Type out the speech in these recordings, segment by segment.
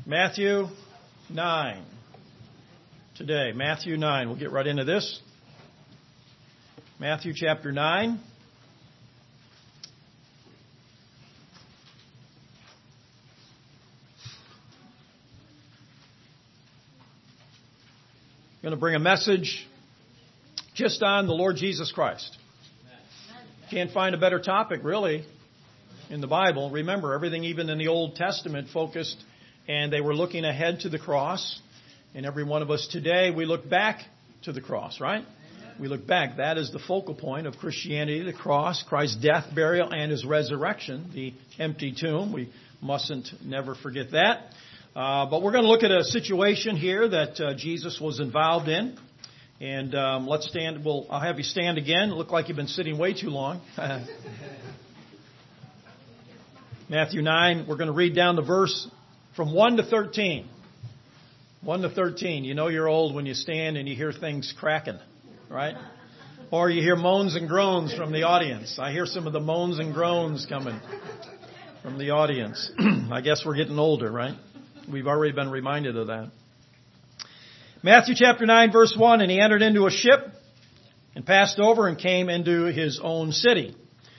Matthew 9 today. Matthew 9. We'll get right into this. Matthew chapter 9. I'm going to bring a message just on the Lord Jesus Christ. Can't find a better topic, really, in the Bible. Remember, everything even in the Old Testament focused, and they were looking ahead to the cross. And every one of us today, we look back to the cross, right? We look back. That is the focal point of Christianity, the cross, Christ's death, burial, and His resurrection, the empty tomb. We mustn't never forget that. But we're going to look at a situation here that Jesus was involved in. And let's stand. I'll have you stand again. Look like you've been sitting way too long. Matthew 9, we're going to read down the verse from 1 to 13. 1 to 13. You know you're old when you stand and you hear things cracking, right? Or you hear moans and groans from the audience. I hear some of the moans and groans coming from the audience. I guess we're getting older, right? We've already been reminded of that. Matthew chapter 9, verse 1, and he entered into a ship and passed over and came into his own city.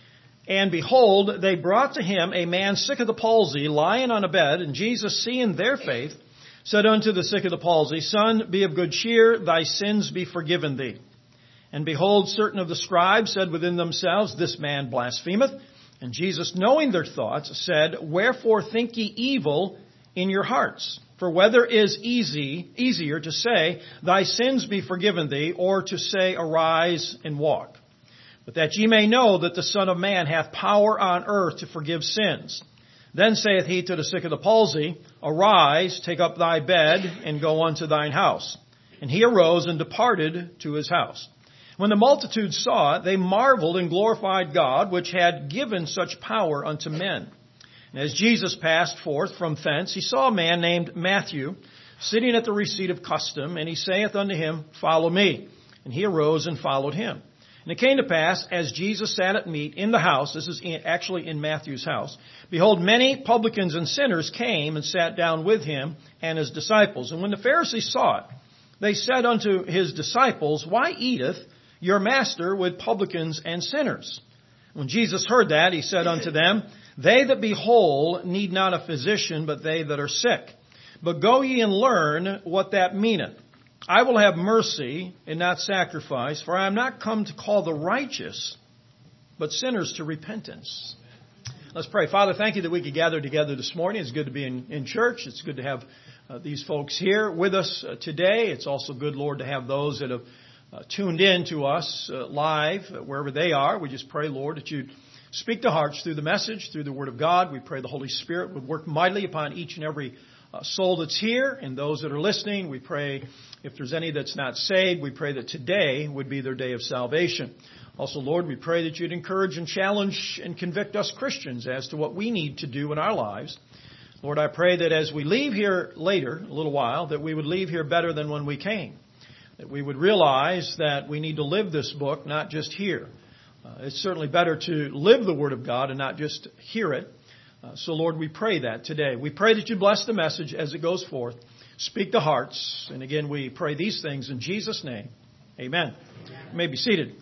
And behold, they brought to him a man sick of the palsy, lying on a bed. And Jesus, seeing their faith, said unto the sick of the palsy, Son, be of good cheer, thy sins be forgiven thee. And behold, certain of the scribes said within themselves, This man blasphemeth. And Jesus, knowing their thoughts, said, Wherefore think ye evil in your hearts? For whether is easier to say, Thy sins be forgiven thee, or to say, Arise and walk? But that ye may know that the Son of Man hath power on earth to forgive sins. Then saith he to the sick of the palsy, Arise, take up thy bed, and go unto thine house. And he arose and departed to his house. When the multitude saw it, they marveled and glorified God, which had given such power unto men. And as Jesus passed forth from thence, he saw a man named Matthew sitting at the receipt of custom, and he saith unto him, Follow me. And he arose and followed him. And it came to pass, as Jesus sat at meat in the house, this is actually in Matthew's house, behold, many publicans and sinners came and sat down with him and his disciples. And when the Pharisees saw it, they said unto his disciples, Why eateth your master with publicans and sinners? When Jesus heard that, he said unto them, They that be whole need not a physician, but they that are sick. But go ye and learn what that meaneth. I will have mercy and not sacrifice, for I am not come to call the righteous, but sinners to repentance. Let's pray. Father, thank you that we could gather together this morning. It's good to be in church. It's good to have these folks here with us today. It's also good, Lord, to have those that have tuned in to us live, wherever they are. We just pray, Lord, that you'd speak to hearts through the message, through the Word of God. We pray the Holy Spirit would work mightily upon each and every soul that's here and those that are listening. We pray if there's any that's not saved, we pray that today would be their day of salvation. Also, Lord, we pray that you'd encourage and challenge and convict us Christians as to what we need to do in our lives. Lord, I pray that as we leave here later, a little while, that we would leave here better than when we came. That we would realize that we need to live this book, not just hear. It's certainly better to live the Word of God and not just hear it. So, Lord, we pray that today. We pray that you bless the message as it goes forth. Speak to hearts. And again, we pray these things in Jesus' name. Amen. You may be seated.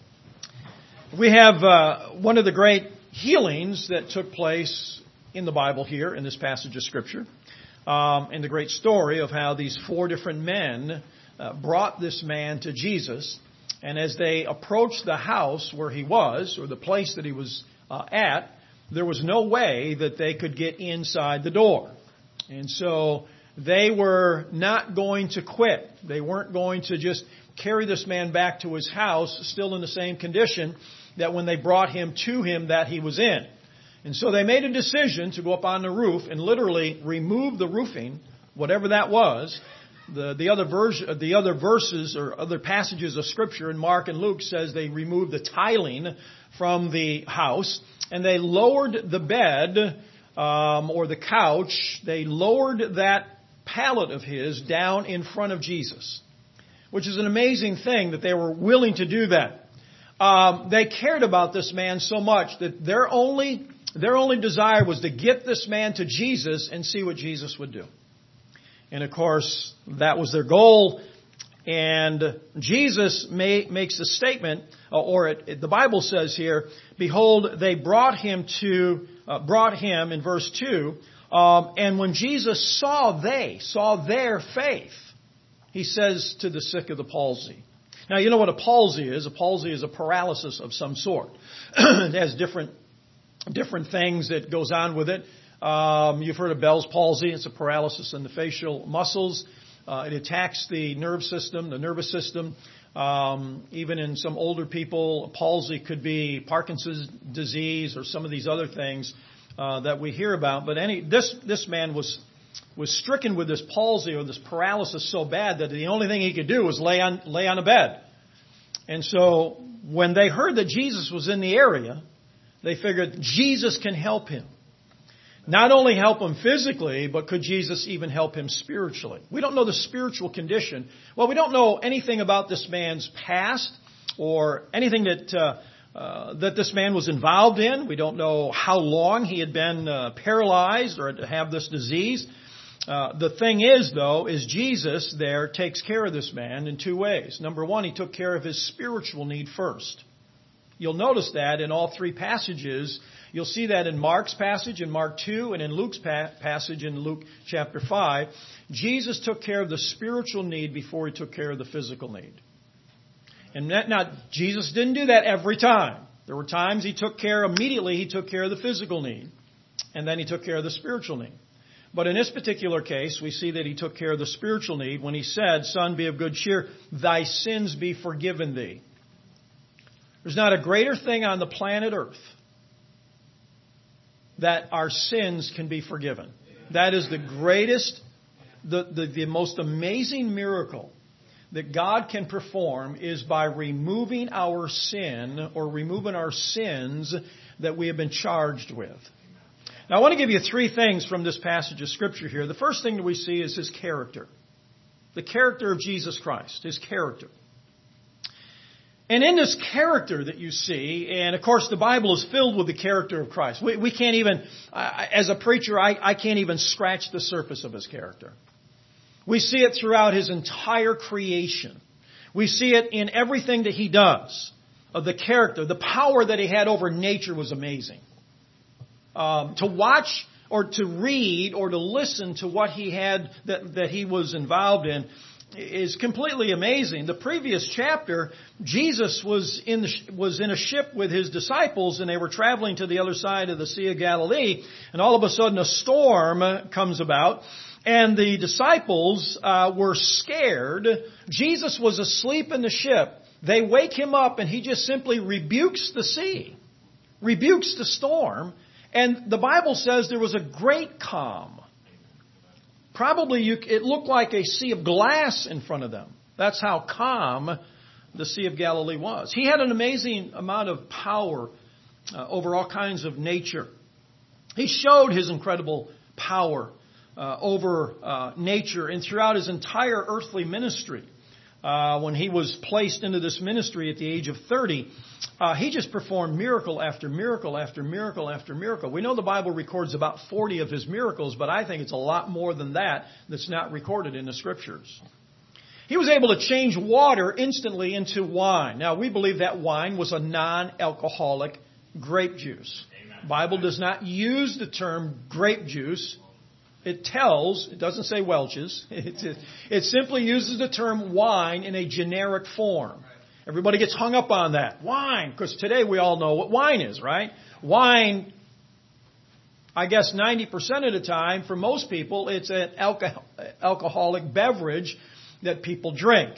We have one of the great healings that took place in the Bible here in this passage of Scripture. And the great story of how these four different men brought this man to Jesus. And as they approached the house where he was, or the place that he was at, there was no way that they could get inside the door. And so they were not going to quit. They weren't going to just carry this man back to his house, still in the same condition that when they brought him to him that he was in. And so they made a decision to go up on the roof and literally remove the roofing, whatever that was. The other verses or other passages of Scripture in Mark and Luke says they removed the tiling from the house, and they lowered the bed or the couch. They lowered that pallet of his down in front of Jesus, which is an amazing thing that they were willing to do that. They cared about this man so much that their only desire was to get this man to Jesus and see what Jesus would do. And of course, that was their goal. And Jesus makes a statement, the Bible says here, behold, they brought him in verse 2, and when Jesus saw their faith, he says to the sick of the palsy. Now, you know what a palsy is. A palsy is a paralysis of some sort. It has different things that goes on with it. You've heard of Bell's palsy. It's a paralysis in the facial muscles. It attacks the nervous system. Even in some older people, palsy could be Parkinson's disease or some of these other things that we hear about. But this man was stricken with this palsy or this paralysis so bad that the only thing he could do was lay on a bed. And so when they heard that Jesus was in the area, they figured Jesus can help him. Not only help him physically, but could Jesus even help him spiritually? We don't know the spiritual condition. Well, we don't know anything about this man's past or anything that this man was involved in. We don't know how long he had been paralyzed or to have this disease. The thing is, though, is Jesus there takes care of this man in two ways. Number one, he took care of his spiritual need first. You'll notice that in all three passages. You'll see that in Mark's passage in Mark 2 and in Luke's passage in Luke chapter 5. Jesus took care of the spiritual need before he took care of the physical need. And now, Jesus didn't do that every time. There were times he took care of the physical need. And then he took care of the spiritual need. But in this particular case, we see that he took care of the spiritual need when he said, Son, be of good cheer, thy sins be forgiven thee. There's not a greater thing on the planet Earth that our sins can be forgiven. That is the greatest, the most amazing miracle that God can perform is by removing our sin or removing our sins that we have been charged with. Now, I want to give you three things from this passage of Scripture here. The first thing that we see is his character. The character of Jesus Christ, his character. And in this character that you see, and of course the Bible is filled with the character of Christ. We can't even, as a preacher, I can't even scratch the surface of his character. We see it throughout his entire creation. We see it in everything that he does. Of the character, the power that he had over nature was amazing. To watch or to read or to listen to what he had that he was involved in is completely amazing. The previous chapter, Jesus was in a ship with his disciples, and they were traveling to the other side of the Sea of Galilee, and all of a sudden a storm comes about, and the disciples were scared. Jesus was asleep in the ship. They wake him up, and he just simply rebukes the sea, rebukes the storm, and the Bible says there was a great calm. Probably it looked like a sea of glass in front of them. That's how calm the Sea of Galilee was. He had an amazing amount of power over all kinds of nature. He showed his incredible power over nature and throughout his entire earthly ministry. When he was placed into this ministry at the age of 30, he just performed miracle after miracle after miracle after miracle. We know the Bible records about 40 of his miracles, but I think it's a lot more than that that's not recorded in the Scriptures. He was able to change water instantly into wine. Now, we believe that wine was a non-alcoholic grape juice. The Bible does not use the term grape juice. It doesn't say Welch's. It simply uses the term wine in a generic form. Everybody gets hung up on that. Wine, because today we all know what wine is, right? Wine, I guess 90% of the time, for most people, it's an alcoholic beverage that people drink.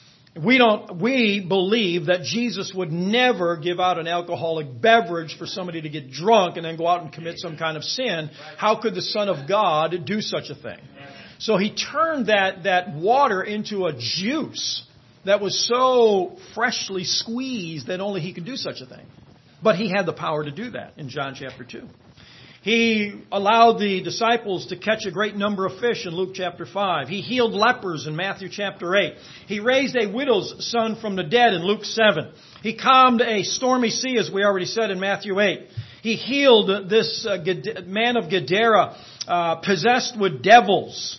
We believe that Jesus would never give out an alcoholic beverage for somebody to get drunk and then go out and commit some kind of sin. How could the Son of God do such a thing? So he turned that water into a juice that was so freshly squeezed that only he could do such a thing. But he had the power to do that in John chapter 2. He allowed the disciples to catch a great number of fish in Luke chapter 5. He healed lepers in Matthew chapter 8. He raised a widow's son from the dead in Luke 7. He calmed a stormy sea, as we already said in Matthew 8. He healed this man of Gadara, possessed with devils.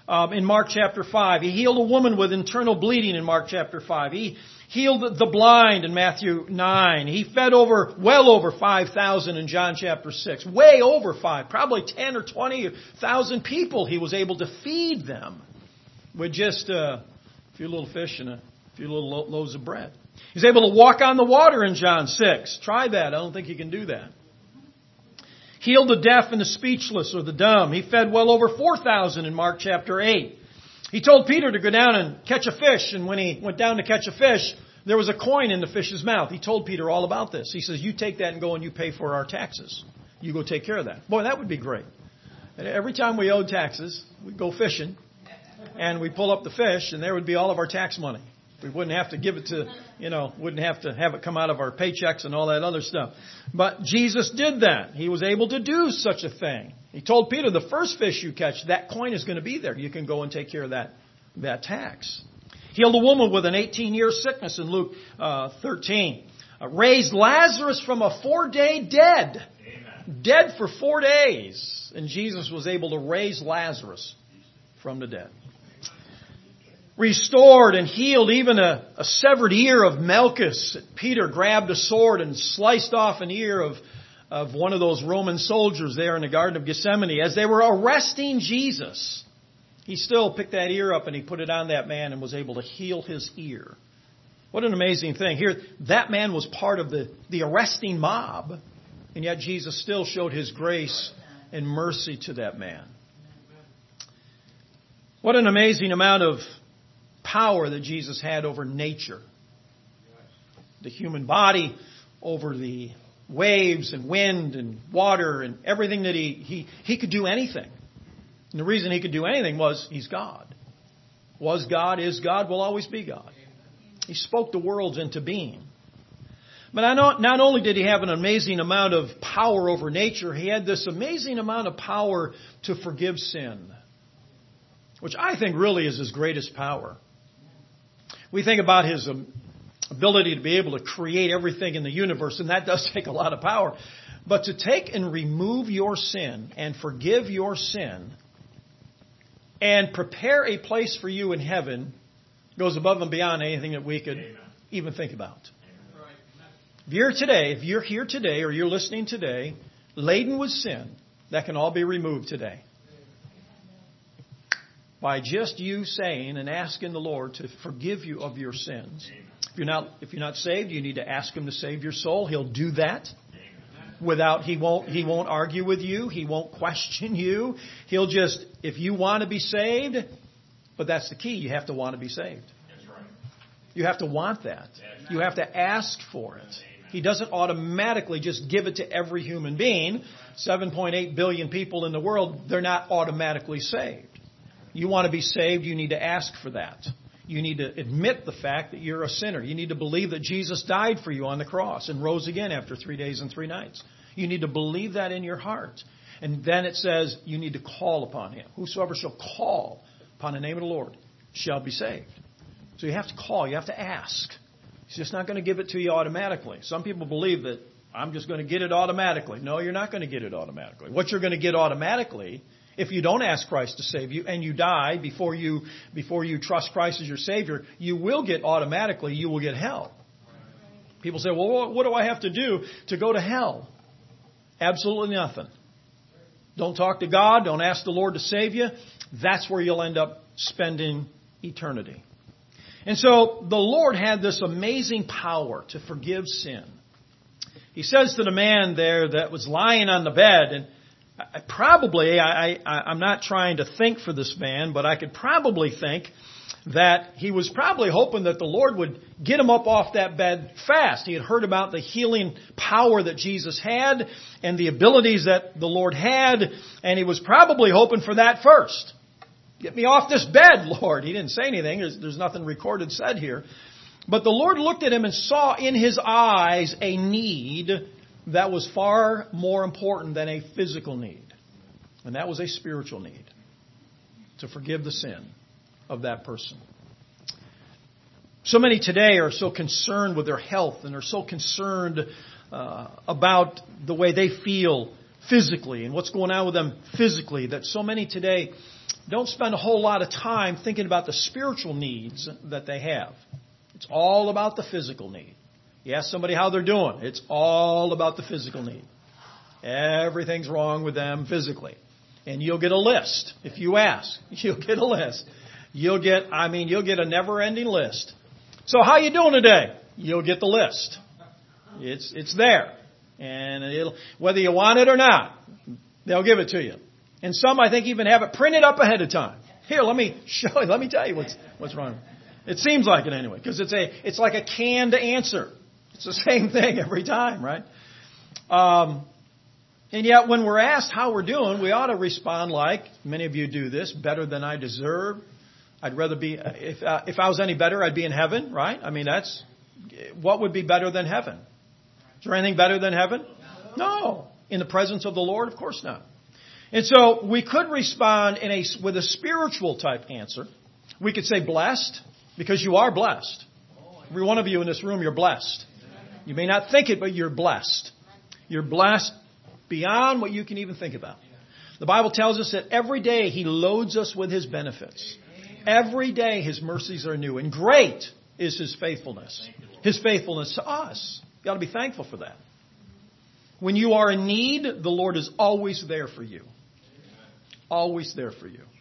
in Mark chapter 5. He healed a woman with internal bleeding in Mark chapter 5. He healed the blind in Matthew 9. He fed well over 5,000 in John chapter 6. Way over 5. Probably 10 or 20,000 people he was able to feed them with just a few little fish and a few little loaves of bread. He's able to walk on the water in John 6. Try that. I don't think you can do that. Healed the deaf and the speechless or the dumb. He fed well over 4,000 in Mark chapter 8. He told Peter to go down and catch a fish, and when he went down to catch a fish, there was a coin in the fish's mouth. He told Peter all about this. He says, you take that and go and you pay for our taxes. You go take care of that. Boy, that would be great. And every time we owed taxes, we'd go fishing, and we'd pull up the fish, and there would be all of our tax money. We wouldn't have to give it to, wouldn't have to have it come out of our paychecks and all that other stuff. But Jesus did that. He was able to do such a thing. He told Peter, the first fish you catch, that coin is going to be there. You can go and take care of that tax. Healed a woman with an 18-year sickness in Luke 13. Raised Lazarus from a 4-day dead. Amen. Dead for 4 days. And Jesus was able to raise Lazarus from the dead. Restored and healed even a severed ear of Malchus. Peter grabbed a sword and sliced off an ear of one of those Roman soldiers there in the Garden of Gethsemane. As they were arresting Jesus, he still picked that ear up and he put it on that man and was able to heal his ear. What an amazing thing. Here, that man was part of the arresting mob, and yet Jesus still showed his grace and mercy to that man. What an amazing amount of power that Jesus had over nature. The human body, over the waves and wind and water and everything that he could do anything. And the reason he could do anything was he's God. Was God, is God, will always be God. He spoke the worlds into being. But not only did he have an amazing amount of power over nature, he had this amazing amount of power to forgive sin, which I think really is his greatest power. We think about his ability to be able to create everything in the universe, and that does take a lot of power. But to take and remove your sin and forgive your sin and prepare a place for you in heaven goes above and beyond anything that we could even think about. If you're here today or you're listening today, laden with sin, that can all be removed today. By just you saying and asking the Lord to forgive you of your sins. If you're not saved, you need to ask Him to save your soul. He'll do that. He won't argue with you. He won't question you. He'll just, if you want to be saved, but that's the key. You have to want to be saved. You have to want that. You have to ask for it. He doesn't automatically just give it to every human being. 7.8 billion people in the world, they're not automatically saved. You want to be saved, you need to ask for that. You need to admit the fact that you're a sinner. You need to believe that Jesus died for you on the cross and rose again after 3 days and 3 nights. You need to believe that in your heart. And then it says you need to call upon Him. Whosoever shall call upon the name of the Lord shall be saved. So you have to call. You have to ask. He's just not going to give it to you automatically. Some people believe that I'm just going to get it automatically. No, you're not going to get it automatically. What you're going to get automatically, if you don't ask Christ to save you and you die before you trust Christ as your Savior, you will get automatically, you will get hell. People say, well, what do I have to do to go to hell? Absolutely nothing. Don't talk to God. Don't ask the Lord to save you. That's where you'll end up spending eternity. And so the Lord had this amazing power to forgive sin. He says to the man there that was lying on the bed, and I'm not trying to think for this man, but I could probably think that he was probably hoping that the Lord would get him up off that bed fast. He had heard about the healing power that Jesus had and the abilities that the Lord had, and he was probably hoping for that first. Get me off this bed, Lord. He didn't say anything. There's nothing recorded said here. But the Lord looked at him and saw in his eyes a need that was far more important than a physical need. And that was a spiritual need. To forgive the sin of that person. So many today are so concerned with their health and are so concerned about the way they feel physically and what's going on with them physically, that so many today don't spend a whole lot of time thinking about the spiritual needs that they have. It's all about the physical need. You ask somebody how they're doing, it's all about the physical need. Everything's wrong with them physically. And you'll get a list. If you ask, you'll get a list. You'll get a never-ending list. So how you doing today? You'll get the list. It's there. And whether you want it or not, they'll give it to you. And some, I think, even have it printed up ahead of time. Here, let me show you. Let me tell you what's wrong. It seems like it anyway, because it's like a canned answer. It's the same thing every time, right? And yet, when we're asked how we're doing, we ought to respond like many of you do this: better than I deserve. I'd rather be if I was any better, I'd be in heaven, right? I mean, that's what would be better than heaven. Is there anything better than heaven? No. In the presence of the Lord, of course not. And so we could respond with a spiritual type answer. We could say blessed, because you are blessed. Every one of you in this room, you're blessed. You may not think it, but you're blessed. You're blessed beyond what you can even think about. The Bible tells us that every day He loads us with His benefits. Every day His mercies are new, and great is His faithfulness. His faithfulness to us. You ought to be thankful for that. When you are in need, the Lord is always there for you. Always there for you.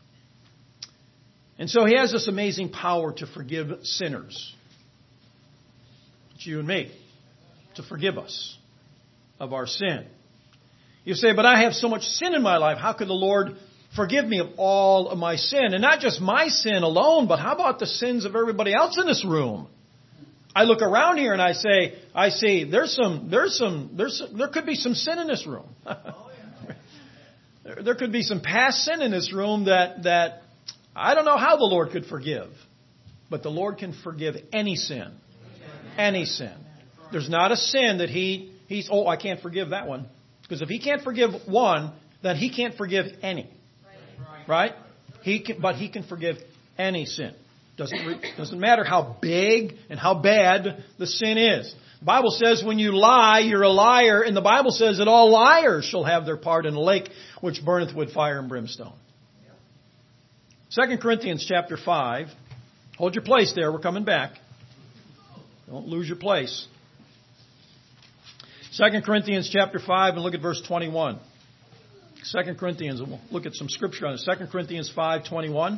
And so He has this amazing power to forgive sinners. It's you and me. To forgive us of our sin. You say, but I have so much sin in my life. How could the Lord forgive me of all of my sin? And not just my sin alone, but how about the sins of everybody else in this room? I look around here and I see there could be some sin in this room. There could be some past sin in this room that I don't know how the Lord could forgive. But the Lord can forgive any sin. Any sin. There's not a sin that He's, I can't forgive that one. Because if He can't forgive one, then He can't forgive any. Right? But He can forgive any sin. Doesn't matter how big and how bad the sin is. The Bible says when you lie, you're a liar. And the Bible says that all liars shall have their part in the lake which burneth with fire and brimstone. 2 Corinthians chapter 5. Hold your place there. We're coming back. Don't lose your place. 2 Corinthians chapter 5 and look at verse 21. 2 Corinthians, and we'll look at some scripture on it. 2 Corinthians 5:21.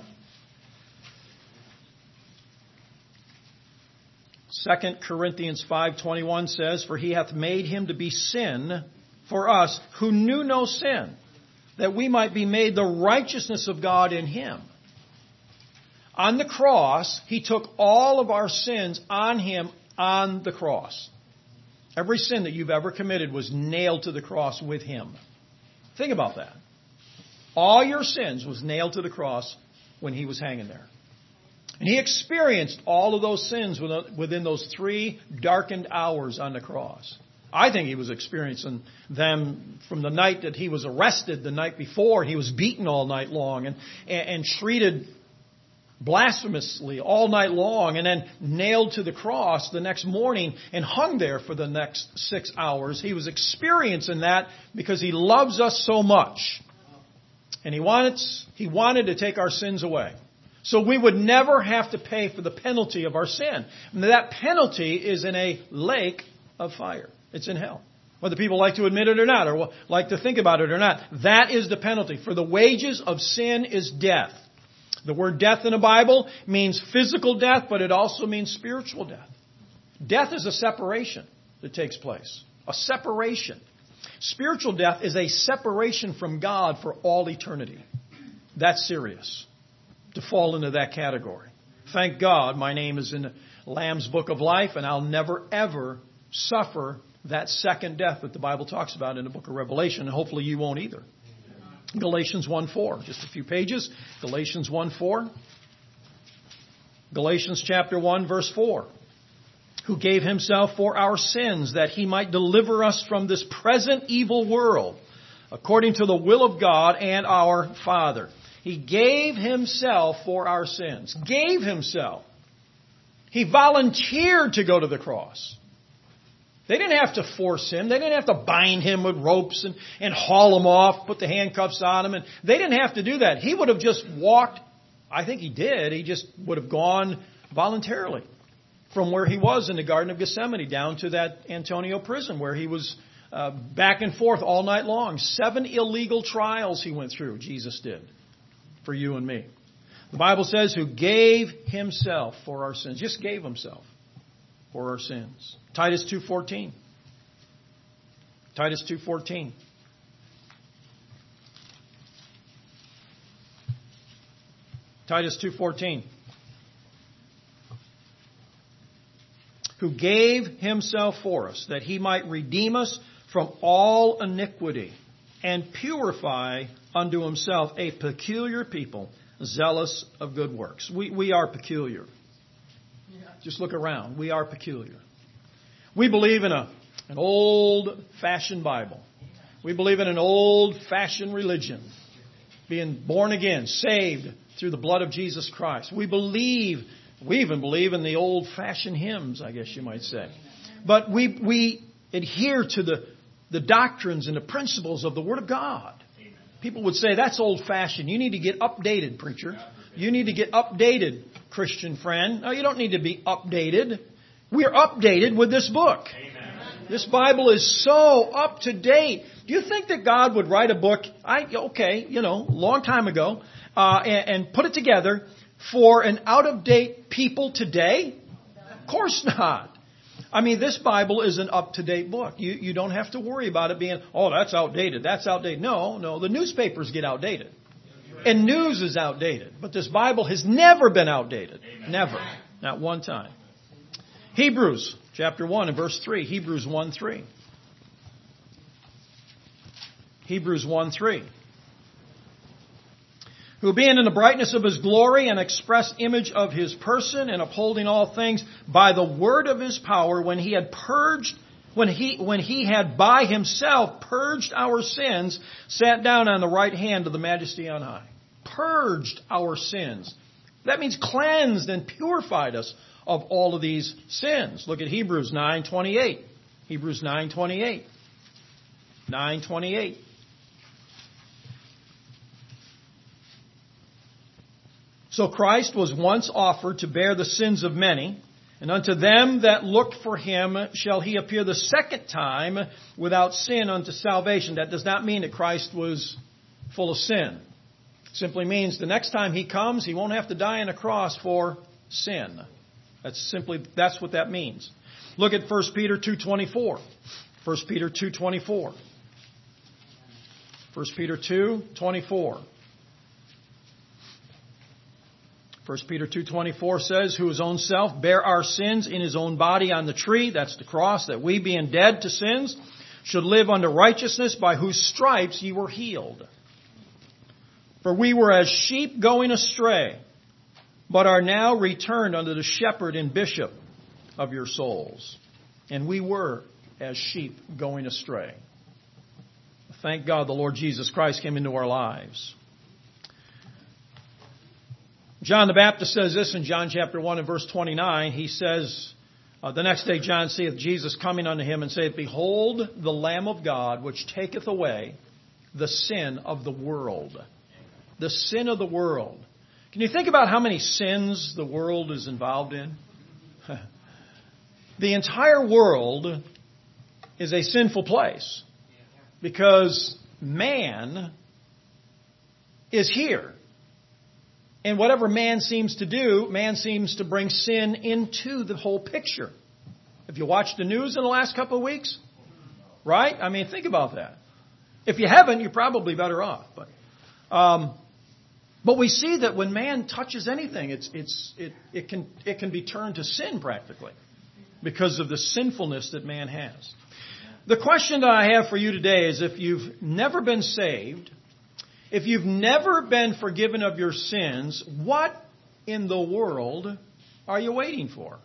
2 Corinthians 5:21 says, for He hath made Him to be sin for us who knew no sin, that we might be made the righteousness of God in Him. On the cross, He took all of our sins on Him on the cross. Every sin that you've ever committed was nailed to the cross with Him. Think about that. All your sins was nailed to the cross when He was hanging there. And He experienced all of those sins within those 3 darkened hours on the cross. I think He was experiencing them from the night that He was arrested, the night before. He was beaten all night long and treated blasphemously all night long, and then nailed to the cross the next morning and hung there for the next 6 hours. He was experiencing that because He loves us so much. And He wanted to take our sins away. So we would never have to pay for the penalty of our sin. And that penalty is in a lake of fire. It's in hell. Whether people like to admit it or not, or like to think about it or not, that is the penalty. For the wages of sin is death. The word death in the Bible means physical death, but it also means spiritual death. Death is a separation that takes place. A separation. Spiritual death is a separation from God for all eternity. That's serious, to fall into that category. Thank God my name is in the Lamb's Book of Life, and I'll never, ever suffer that second death that the Bible talks about in the book of Revelation, and hopefully you won't either. Galatians 1:4, just a few pages. Galatians 1:4. Galatians chapter 1, verse 4. Who gave Himself for our sins that He might deliver us from this present evil world, according to the will of God and our Father. He gave Himself for our sins. Gave Himself. He volunteered to go to the cross. They didn't have to force him. They didn't have to bind him with ropes and haul him off, put the handcuffs on him. And they didn't have to do that. He would have just walked. I think he did. He just would have gone voluntarily from where he was in the Garden of Gethsemane down to that Antonia prison where he was back and forth all night long. 7 illegal trials he went through, Jesus did, for you and me. The Bible says, who gave himself for our sins. Just gave himself for our sins. Titus 2:14. Titus 2:14. Titus 2:14. Who gave himself for us, that he might redeem us from all iniquity and purify unto himself a peculiar people, zealous of good works. We are peculiar. Just look around. We are peculiar. We believe in an old-fashioned Bible. We believe in an old-fashioned religion. Being born again, saved through the blood of Jesus Christ. We even believe in the old-fashioned hymns, I guess you might say. But we adhere to the doctrines and the principles of the Word of God. People would say, that's old-fashioned. You need to get updated, preacher. You need to get updated, Christian friend. No, you don't need to be updated. We're updated with this book. Amen. This Bible is so up to date. Do you think that God would write a book, long time ago, and put it together for an out-of-date people today? Of course not. I mean, this Bible is an up-to-date book. You don't have to worry about it being, that's outdated. That's outdated. No, the newspapers get outdated. And news is outdated. But this Bible has never been outdated. Amen. Never. Not one time. Hebrews chapter 1 and verse 3. Hebrews 1:3. Hebrews 1:3. Who being in the brightness of his glory and express image of his person and upholding all things by the word of his power, when he had by himself purged our sins, sat down on the right hand of the Majesty on high. Purged our sins. That means cleansed and purified us of all of these sins. Look at Hebrews 9:28. Hebrews 9:28. 9:28. So Christ was once offered to bear the sins of many, and unto them that look for him shall he appear the second time without sin unto salvation. That does not mean that Christ was full of sin. It simply means the next time he comes, he won't have to die on a cross for sin. That's what that means. Look at 1 Peter 2:24. 1 Peter 2:24. 1 Peter 2:24. 1 Peter 2:24 says, who his own self bare our sins in his own body on the tree, that's the cross, that we being dead to sins, should live unto righteousness, by whose stripes ye were healed. For we were as sheep going astray, but are now returned unto the shepherd and bishop of your souls. And we were as sheep going astray. Thank God the Lord Jesus Christ came into our lives. John the Baptist says this in John chapter 1 and verse 29. He says, the next day John seeth Jesus coming unto him and saith, behold the Lamb of God, which taketh away the sin of the world. The sin of the world. Can you think about how many sins the world is involved in? The entire world is a sinful place because man is here. And whatever man seems to do, man seems to bring sin into the whole picture. If you watched the news in the last couple of weeks, right? I mean, think about that. If you haven't, you're probably better off. But we see that when man touches anything, it can be turned to sin practically because of the sinfulness that man has. The question that I have for you today is, if you've never been saved, if you've never been forgiven of your sins, what in the world are you waiting for?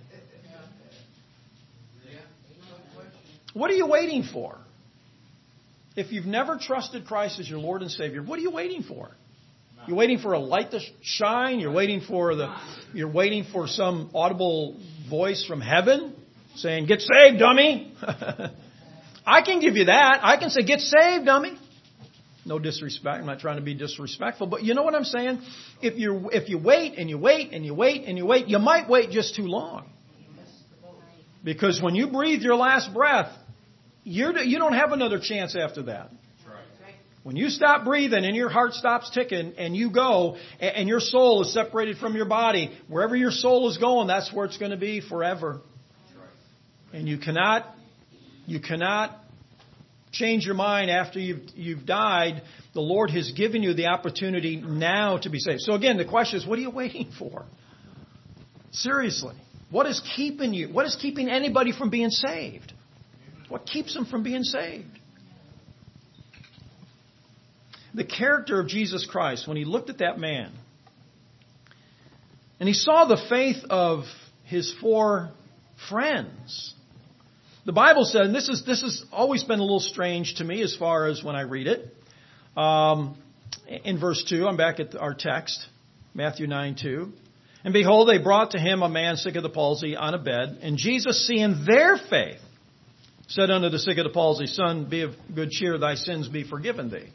What are you waiting for? If you've never trusted Christ as your Lord and Savior, what are you waiting for? You're waiting for a light to shine? You're waiting for some audible voice from heaven? saying, get saved, dummy. I can give you that. I can say, get saved, dummy. No disrespect. I'm not trying to be disrespectful. But you know what I'm saying? If you wait and you wait and you wait and you wait, you might wait just too long. Because when you breathe your last breath, you don't have another chance after that. When you stop breathing and your heart stops ticking and you go and your soul is separated from your body, wherever your soul is going, that's where it's going to be forever. And you cannot change your mind after you've died. The Lord has given you the opportunity now to be saved. So again, the question is, what are you waiting for? Seriously. What is keeping you? What is keeping anybody from being saved? What keeps them from being saved? The character of Jesus Christ, when He looked at that man, and He saw the faith of His 4 friends. The Bible said, and this has always been a little strange to me as far as when I read it. In verse 2, I'm back at our text, Matthew 9:2. And behold, they brought to Him a man sick of the palsy on a bed. And Jesus, seeing their faith, said unto the sick of the palsy, Son, be of good cheer, thy sins be forgiven thee.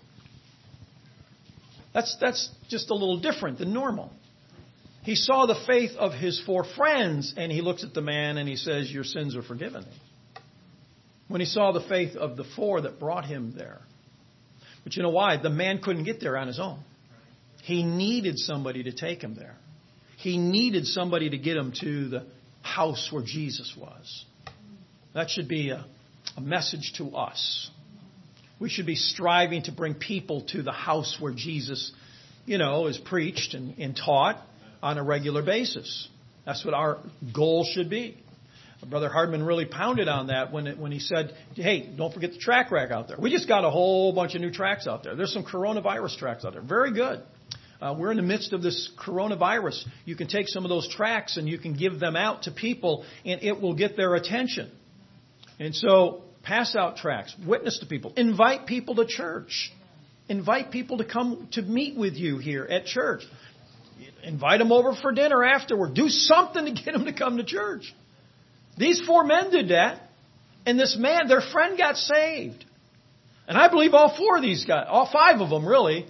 That's just a little different than normal. He saw the faith of His 4 friends, and He looks at the man and He says, your sins are forgiven thee. When He saw the faith of the 4 that brought Him there. But you know why? The man couldn't get there on his own. He needed somebody to take him there. He needed somebody to get him to the house where Jesus was. That should be a message to us. We should be striving to bring people to the house where Jesus, is preached and taught on a regular basis. That's what our goal should be. Brother Hardman really pounded on that when he said, hey, don't forget the track rack out there. We just got a whole bunch of new tracks out there. There's some coronavirus tracks out there. Very good. We're in the midst of this coronavirus. You can take some of those tracks and you can give them out to people and it will get their attention. And so pass out tracts, witness to people, invite people to church, invite people to come to meet with you here at church, invite them over for dinner afterward, do something to get them to come to church. These 4 men did that, and this man, their friend, got saved. And I believe all 4 of these guys, all 5 of them really,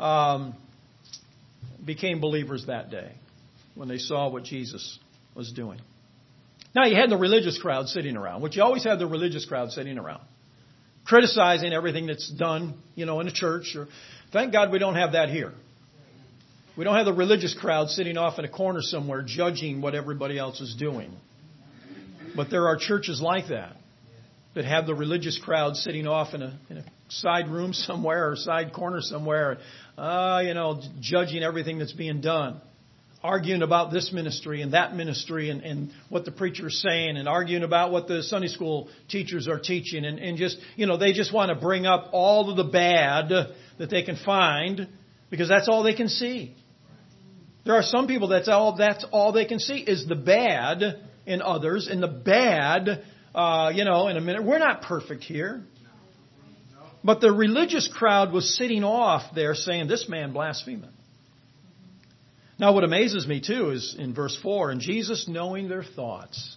became believers that day when they saw what Jesus was doing. Now, you had the religious crowd sitting around, which you always have the religious crowd sitting around, criticizing everything that's done, in a church. Thank God we don't have that here. We don't have the religious crowd sitting off in a corner somewhere judging what everybody else is doing. But there are churches like that have the religious crowd sitting off in a side room somewhere or side corner somewhere, judging everything that's being done, arguing about this ministry and that ministry and what the preacher is saying, and arguing about what the Sunday school teachers are teaching, and just, they just want to bring up all of the bad that they can find because that's all they can see. There are some people that's all they can see is the bad in others, and the bad, in a minute. We're not perfect here. But the religious crowd was sitting off there saying, this man blasphemeth. Now what amazes me too is in verse 4, and Jesus knowing their thoughts.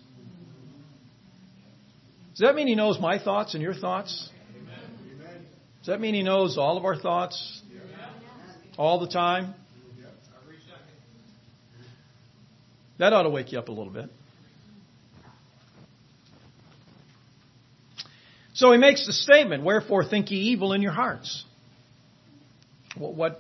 Does that mean He knows my thoughts and your thoughts? Amen. Does that mean He knows all of our thoughts? All the time? That ought to wake you up a little bit. So He makes the statement, wherefore think ye evil in your hearts? What's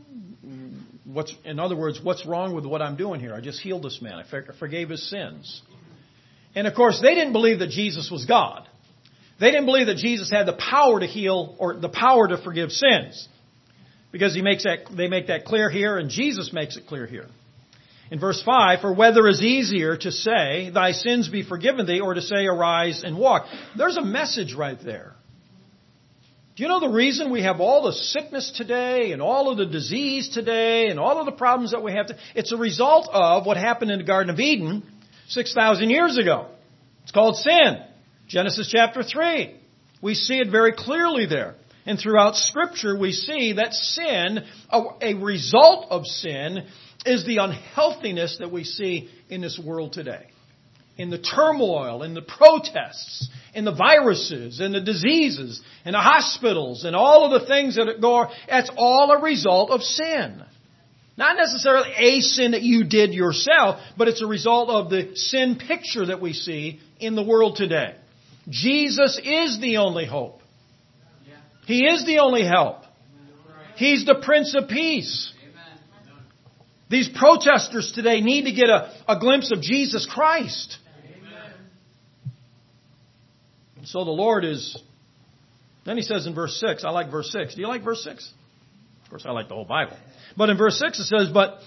in other words, what's wrong with what I'm doing here? I just healed this man. I forgave his sins. And of course, they didn't believe that Jesus was God. They didn't believe that Jesus had the power to heal or the power to forgive sins. Because they make that clear here, and Jesus makes it clear here. In verse 5, for whether is easier to say, thy sins be forgiven thee, or to say, arise and walk. There's a message right there. Do you know the reason we have all the sickness today and all of the disease today and all of the problems that we have? It's a result of what happened in the Garden of Eden 6,000 years ago. It's called sin. Genesis chapter 3. We see it very clearly there. And throughout Scripture we see that sin, a result of sin, is the unhealthiness that we see in this world today. in the turmoil, in the protests, in the viruses, in the diseases, in the hospitals, and all of the things that go on, that's all a result of sin. Not necessarily a sin that you did yourself, but it's a result of the sin picture that we see in the world today. Jesus is the only hope. He is the only help. He's the Prince of Peace. These protesters today need to get a glimpse of Jesus Christ. So the Lord is... Then He says in verse 6, I like verse 6. Do you like verse 6? Of course, I like the whole Bible. But in verse 6 it says, But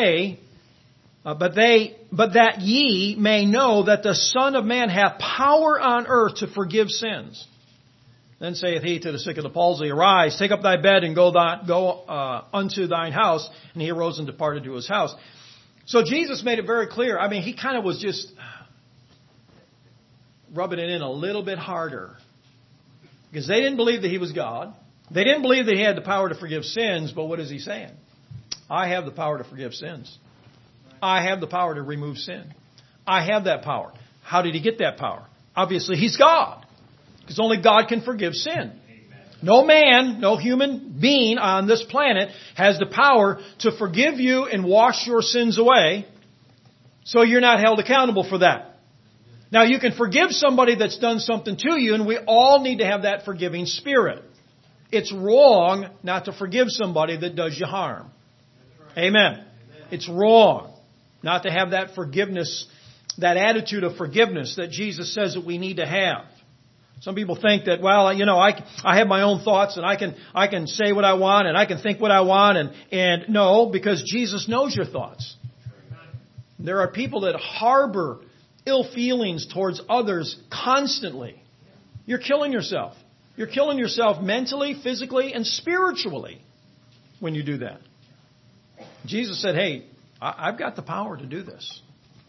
that ye may know that the Son of Man hath power on earth to forgive sins. Then saith He to the sick of the palsy, Arise, take up thy bed, and go unto thine house. And he arose and departed to his house. So Jesus made it very clear. I mean, He kind of was just rubbing it in a little bit harder. Because they didn't believe that He was God. They didn't believe that He had the power to forgive sins. But what is He saying? I have the power to forgive sins. I have the power to remove sin. I have that power. How did He get that power? Obviously, He's God. Because only God can forgive sin. No man, no human being on this planet has the power to forgive you and wash your sins away, so you're not held accountable for that. Now, you can forgive somebody that's done something to you, and we all need to have that forgiving spirit. It's wrong not to forgive somebody that does you harm. Amen. It's wrong not to have that forgiveness, that attitude of forgiveness that Jesus says that we need to have. Some people think that, well, you know, I have my own thoughts and I can say what I want and I can think what I want and no, because Jesus knows your thoughts. There are people that harbor ill feelings towards others constantly. You're killing yourself. You're killing yourself mentally, physically, and spiritually when you do that. Jesus said, hey, I've got the power to do this.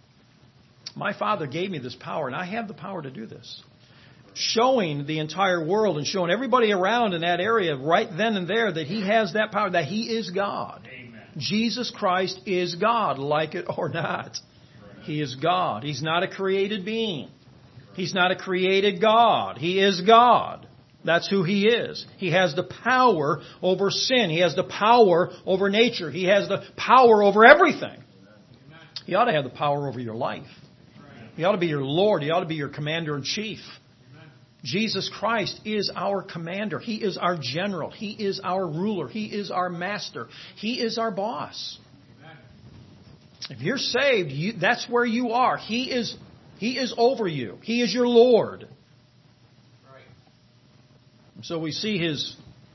My Father gave me this power, and I have the power to do this. Showing the entire world and showing everybody around in that area right then and there that He has that power, that He is God. Amen. Jesus Christ is God, like it or not. Right. He is God. He's not a created being. He's not a created God. He is God. That's who He is. He has the power over sin. He has the power over nature. He has the power over everything. He ought to have the power over your life. He ought to be your Lord. He ought to be your commander-in-chief. Jesus Christ is our commander. He is our general. He is our ruler. He is our master. He is our boss. If you're saved, that's where you are. He is over you. He is your Lord. So we see His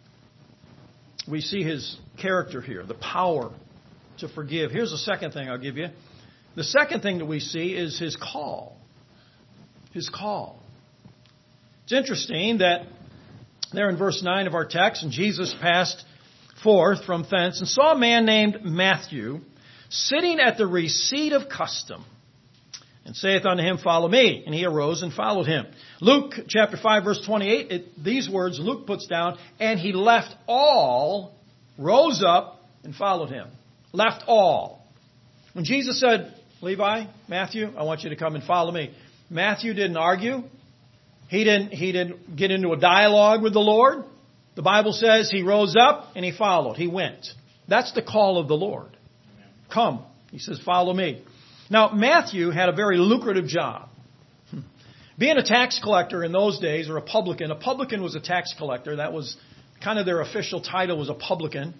character here, the power to forgive. Here's the second thing I'll give you. The second thing that we see is His call. His call. It's interesting that there in verse 9 of our text, and Jesus passed forth from thence and saw a man named Matthew sitting at the receipt of custom, and saith unto him, Follow me. And he arose and followed him. Luke chapter 5 verse 28, these words Luke puts down, and he left all, rose up, and followed him. Left all. When Jesus said, Levi, Matthew, I want you to come and follow me, Matthew didn't argue. He didn't get into a dialogue with the Lord. The Bible says he rose up and he followed. He went. That's the call of the Lord. Come. He says, follow me. Now, Matthew had a very lucrative job. Being a tax collector in those days, or a publican was a tax collector. That was kind of their official title, was a publican.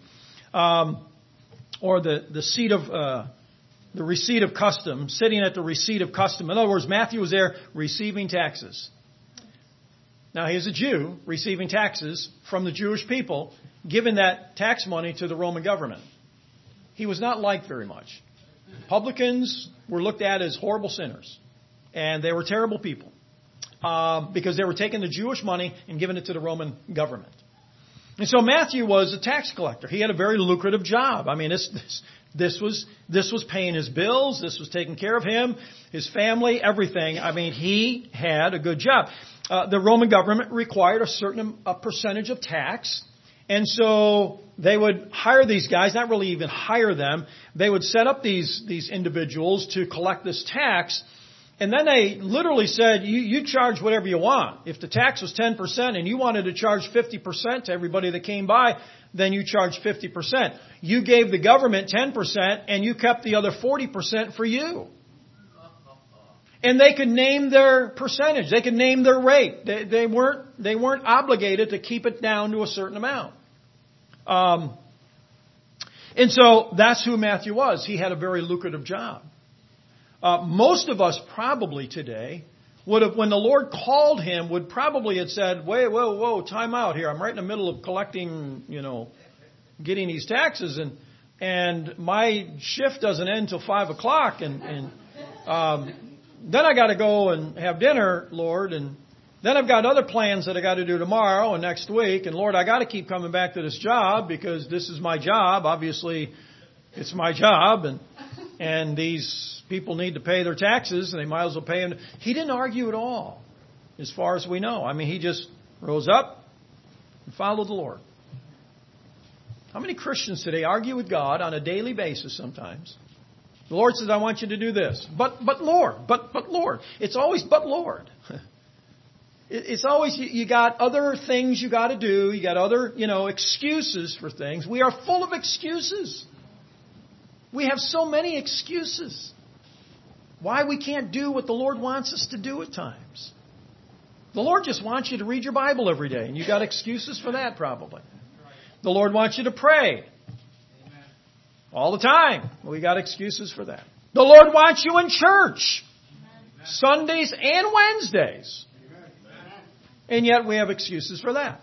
Or the seat of, the receipt of custom, sitting at the receipt of custom. In other words, Matthew was there receiving taxes. Now, he is a Jew receiving taxes from the Jewish people, giving that tax money to the Roman government. He was not liked very much. Publicans were looked at as horrible sinners, and they were terrible people because they were taking the Jewish money and giving it to the Roman government. And so Matthew was a tax collector. He had a very lucrative job. I mean, this was paying his bills. This was taking care of him, his family, everything. I mean, he had a good job. The Roman government required a certain percentage of tax. And so they would hire these guys, not really even hire them. They would set up these individuals to collect this tax. And then they literally said, you charge whatever you want. If the tax was 10% and you wanted to charge 50% to everybody that came by, then you charge 50%. You gave the government 10% and you kept the other 40% for you. And they could name their percentage. They could name their rate. They weren't obligated to keep it down to a certain amount. And so that's who Matthew was. He had a very lucrative job. Most of us probably today would have, when the Lord called him, would probably have said, whoa, time out here. I'm right in the middle of collecting, getting these taxes, and my shift doesn't end till 5 o'clock, and then I got to go and have dinner, Lord, and then I've got other plans that I got to do tomorrow and next week, and Lord, I got to keep coming back to this job because this is my job. Obviously, it's my job, and these people need to pay their taxes, and they might as well pay them. He didn't argue at all, as far as we know. I mean, he just rose up and followed the Lord. How many Christians today argue with God on a daily basis sometimes? The Lord says, I want you to do this. But Lord. It's always but Lord. It's always, you got other things you got to do. You got other, excuses for things. We are full of excuses. We have so many excuses. Why we can't do what the Lord wants us to do at times. The Lord just wants you to read your Bible every day, and you got excuses for that probably. The Lord wants you to pray all the time. We got excuses for that. The Lord wants you in church Sundays and Wednesdays, and yet we have excuses for that.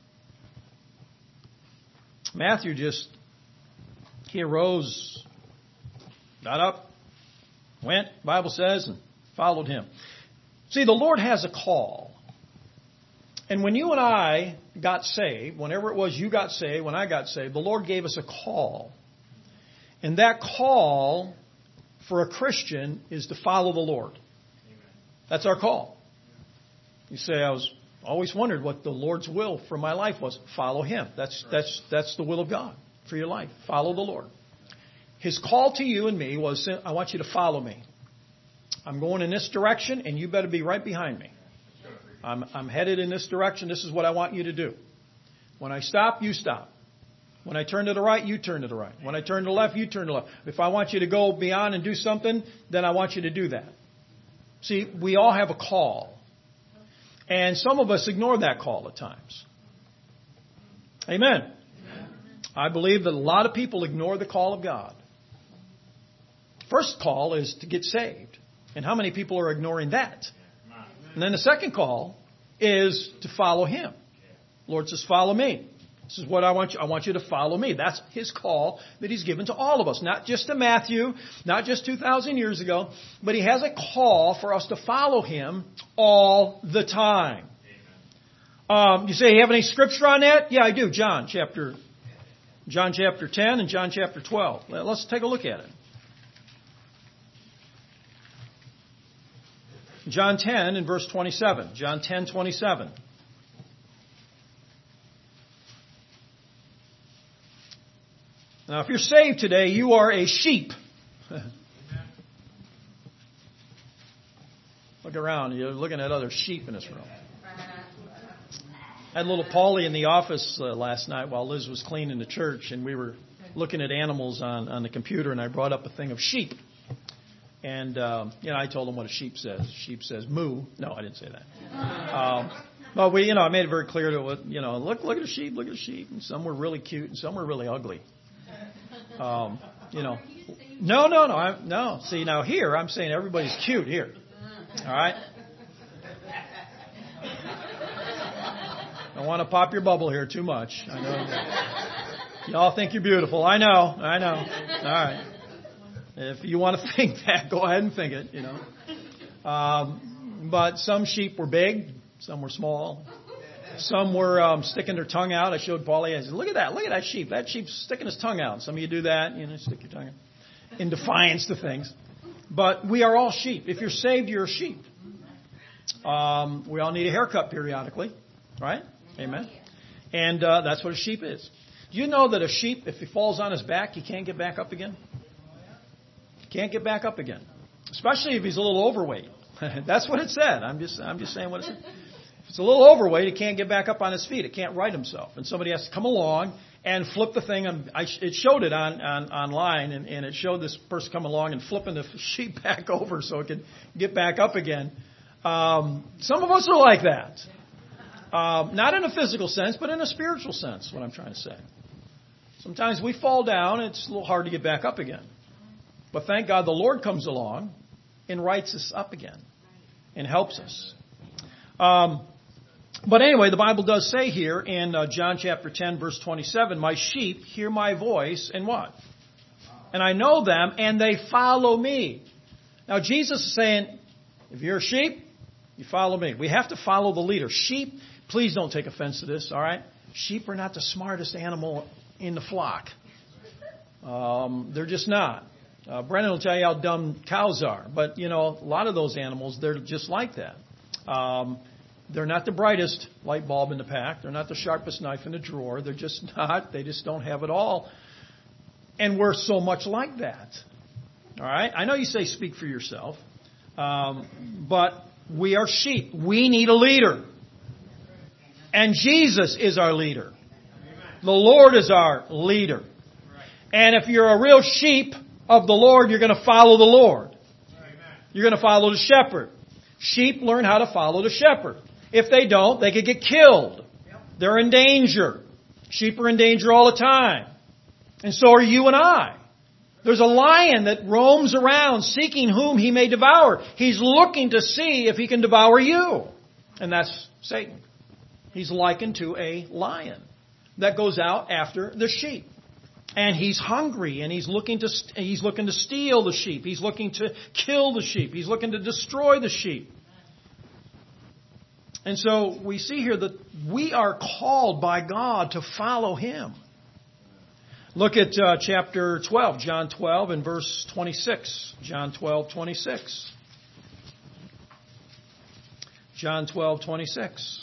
Matthew he arose, got up, went, Bible says, and followed him. See, the Lord has a call. And when you and I got saved, whenever it was you got saved, when I got saved, the Lord gave us a call. And that call for a Christian is to follow the Lord. That's our call. You say, I always wondered what the Lord's will for my life was. Follow Him. That's the will of God for your life. Follow the Lord. His call to you and me was, I want you to follow me. I'm going in this direction, and you better be right behind me. I'm headed in this direction. This is what I want you to do. When I stop, you stop. When I turn to the right, you turn to the right. When I turn to the left, you turn to the left. If I want you to go beyond and do something, then I want you to do that. See, we all have a call. And some of us ignore that call at times. Amen. I believe that a lot of people ignore the call of God. First call is to get saved. And how many people are ignoring that? And then the second call is to follow Him. The Lord says, follow me. This is what I want you. I want you to follow me. That's His call that He's given to all of us. Not just to Matthew, not just 2,000 years ago, but He has a call for us to follow Him all the time. You say, you have any scripture on that? Yeah, I do. John chapter 10 and John chapter 12. Let's take a look at it. John 10 and verse 27. John 10:27. Now, if you're saved today, you are a sheep. Look around. You're looking at other sheep in this room. I had little Paulie in the office last night while Liz was cleaning the church, and we were looking at animals on the computer, and I brought up a thing of sheep. And, I told him what a sheep says. Sheep says moo. No, I didn't say that. But I made it very clear to it, look at the sheep, look at the sheep. And some were really cute and some were really ugly. No. See, now here, I'm saying everybody's cute here. All right? I don't want to pop your bubble here too much. I know. Y'all think you're beautiful. I know. All right. If you want to think that, go ahead and think it, But some sheep were big. Some were small. Some were sticking their tongue out. I showed Paulie. I said, look at that sheep. That sheep's sticking his tongue out. Some of you do that, stick your tongue out in defiance to things. But we are all sheep. If you're saved, you're a sheep. We all need a haircut periodically, right? Amen. And that's what a sheep is. Do you know that a sheep, if he falls on his back, he can't get back up again? Can't get back up again. Especially if he's a little overweight. That's what it said. I'm just saying what it said. If it's a little overweight, it can't get back up on its feet. It can't right himself. And somebody has to come along and flip the thing. It showed it online, and it showed this person coming along and flipping the sheep back over so it could get back up again. Some of us are like that. Not in a physical sense, but in a spiritual sense, what I'm trying to say. Sometimes we fall down, and it's a little hard to get back up again. But thank God the Lord comes along and rights us up again and helps us. But anyway, the Bible does say here in John chapter 10, verse 27, my sheep hear my voice and what? And I know them and they follow me. Now Jesus is saying, if you're a sheep, you follow me. We have to follow the leader. Sheep, please don't take offense to this, all right? Sheep are not the smartest animal in the flock. They're just not. Brennan will tell you how dumb cows are. But, a lot of those animals, they're just like that. They're not the brightest light bulb in the pack. They're not the sharpest knife in the drawer. They're just not. They just don't have it all. And we're so much like that. All right? I know you say speak for yourself. But we are sheep. We need a leader. And Jesus is our leader. The Lord is our leader. And if you're a real sheep of the Lord, you're going to follow the Lord. You're going to follow the shepherd. Sheep learn how to follow the shepherd. If they don't, they could get killed. They're in danger. Sheep are in danger all the time. And so are you and I. There's a lion that roams around seeking whom he may devour. He's looking to see if he can devour you. And that's Satan. He's likened to a lion that goes out after the sheep. And he's hungry, and he's looking to steal the sheep. He's looking to kill the sheep. He's looking to destroy the sheep. And so we see here that we are called by God to follow him. Look at chapter 12, John 12 and verse 26. John 12:26. John 12:26.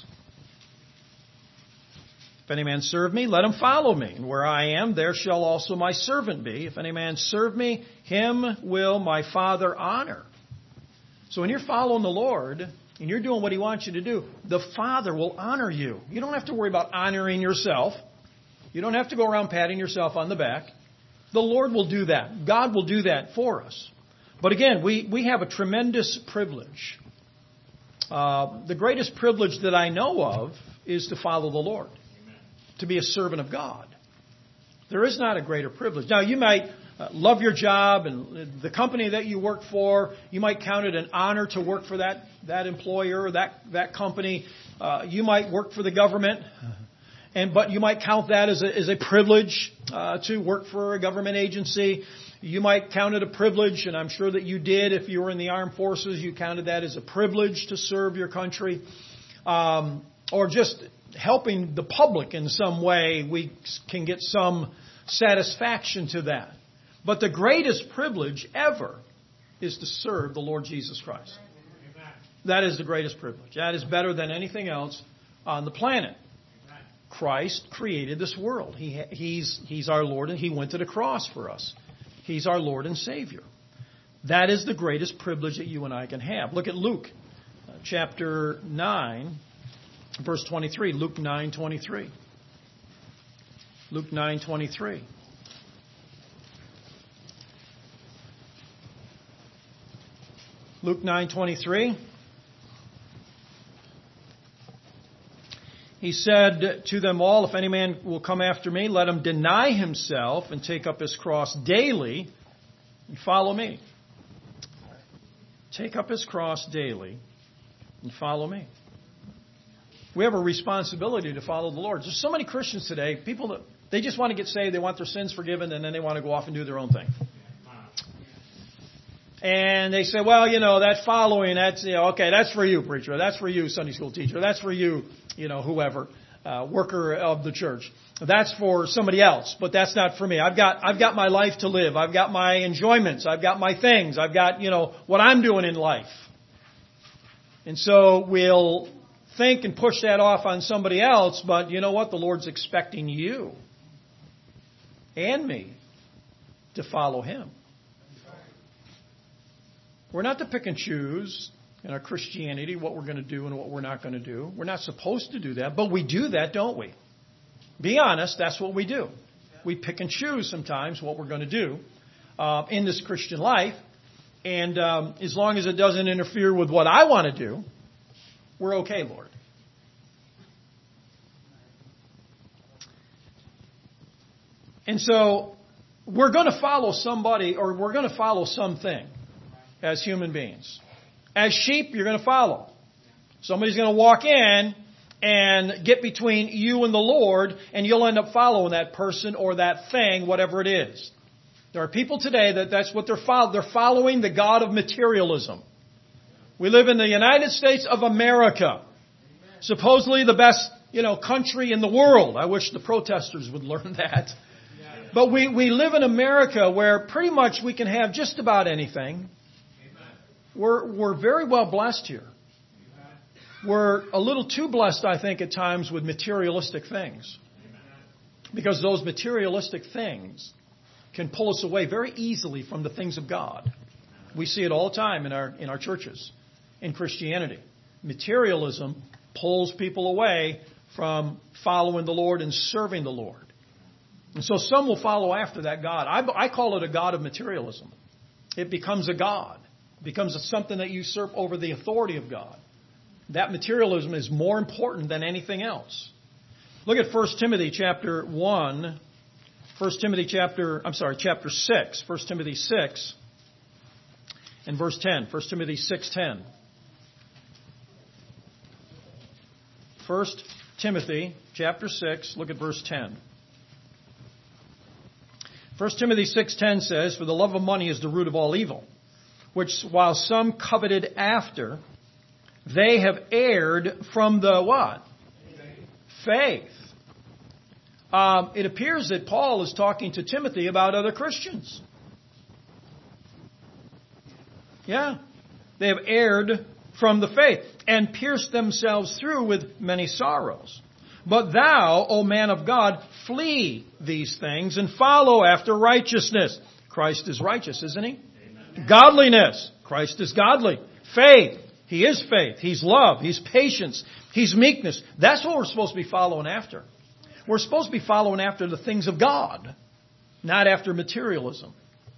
If any man serve me, let him follow me. And where I am, there shall also my servant be. If any man serve me, him will my Father honor. So when you're following the Lord and you're doing what he wants you to do, the Father will honor you. You don't have to worry about honoring yourself. You don't have to go around patting yourself on the back. The Lord will do that. God will do that for us. But again, we have a tremendous privilege. The greatest privilege that I know of is to follow the Lord. To be a servant of God. There is not a greater privilege. Now, you might love your job and the company that you work for. You might count it an honor to work for that employer, that company. You might work for the government, but you might count that as a privilege to work for a government agency. You might count it a privilege, and I'm sure that you did if you were in the armed forces. You counted that as a privilege to serve your country, or just helping the public in some way, we can get some satisfaction to that. But the greatest privilege ever is to serve the Lord Jesus Christ. That is the greatest privilege. That is better than anything else on the planet. Christ created this world. He's our Lord, and he went to the cross for us. He's our Lord and Savior. That is the greatest privilege that you and I can have. Look at Luke chapter 9. Verse 23, Luke 9:23. Luke 9:23. Luke 9:23. He said to them all, if any man will come after me, let him deny himself and take up his cross daily and follow me. Take up his cross daily and follow me. We have a responsibility to follow the Lord. There's so many Christians today, people that they just want to get saved, they want their sins forgiven, and then they want to go off and do their own thing. And they say, well, that following, that's, okay, that's for you, preacher. That's for you, Sunday school teacher. That's for you, whoever, worker of the church. That's for somebody else, but that's not for me. I've got my life to live. I've got my enjoyments. I've got my things. I've got, what I'm doing in life. And so we'll think and push that off on somebody else, but you know what? The Lord's expecting you and me to follow him. We're not to pick and choose in our Christianity, what we're going to do and what we're not going to do. We're not supposed to do that, but we do that, don't we? Be honest, that's what we do. We pick and choose sometimes what we're going to do in this Christian life. And as long as it doesn't interfere with what I want to do, we're okay, Lord. And so we're going to follow somebody, or we're going to follow something as human beings. As sheep, you're going to follow. Somebody's going to walk in and get between you and the Lord, and you'll end up following that person or that thing, whatever it is. There are people today that's what they're following. They're following the God of materialism. We live in the United States of America, supposedly the best, country in the world. I wish the protesters would learn that. But we live in America where pretty much we can have just about anything. We're very well blessed here. We're a little too blessed, I think, at times with materialistic things. Because those materialistic things can pull us away very easily from the things of God. We see it all the time in our churches, in Christianity. Materialism pulls people away from following the Lord and serving the Lord. And so some will follow after that God. I call it a God of materialism. It becomes a God. It becomes something that usurps over the authority of God. That materialism is more important than anything else. Look at 1 Timothy chapter 1. Chapter 6. 1 Timothy 6 and verse 10. 1 Timothy 6:10. 1 Timothy chapter 6, look at verse 10. 1 Timothy 6:10 says, "For the love of money is the root of all evil, which while some coveted after, they have erred from the" what? Faith. It appears that Paul is talking to Timothy about other Christians. Yeah. They have erred from the faith and pierced themselves through with many sorrows. But thou, O man of God, flee these things and follow after righteousness. Christ is righteous, isn't he? Amen. Godliness. Christ is godly. Faith. He is faith. He's love. He's patience. He's meekness. That's what we're supposed to be following after. We're supposed to be following after the things of God, not after materialism.